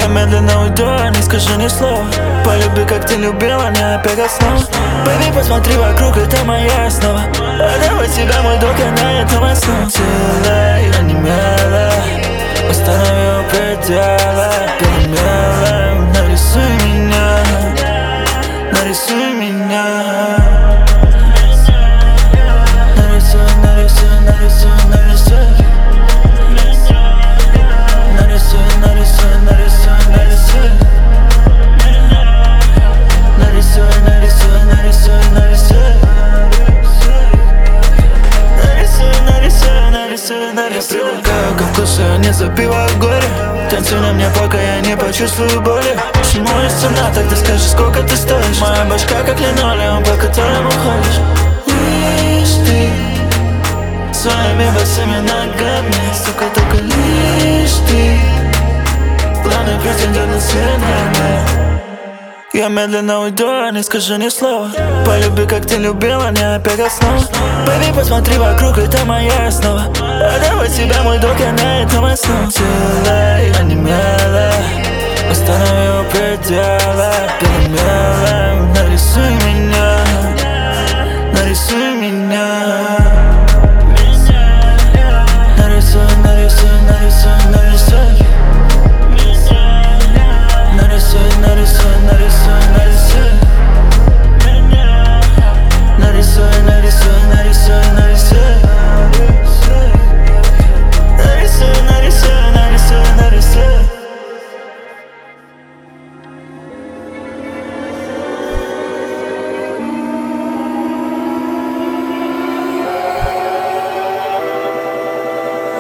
Я медленно уйду, не скажу ни слова. Полюби, как ты любила, не опять снова. Baby, посмотри вокруг, это моя основа. Отдавай себя, мой долг, я на этом основа. Сила и онемела, останови у предела. Перемелом, нарисуй меня, нарисуй меня. Нарисуй, нарисуй, нарисуй, нарисуй. Нарисуй, нарисуй, нарисуй, нарисуй. Нарисуй, нарисуй, нарисуй, нарисуй. Нарисуй, нарисуй, нарисуй, нарисуй. Я привыкаю ко вкусу, не забиваю горе. Танцуй на мне, пока я не почувствую боли. Почему есть цена, тогда скажи, сколько ты стоишь. Моя башка как линолеум, по которому ходишь. Лишь ты своими босыми ногами, сука, только лишь ты. Главный претендент на свидание. Я медленно уйду, не скажу ни слова. Полюби, как ты любила, не опять снова. Baby, посмотри вокруг, это моя основа. Отдавай себя, мой долг, я на этом основа. Сила и онемела, останови у предела. Перемелом, нарисуй меня, нарисуй меня.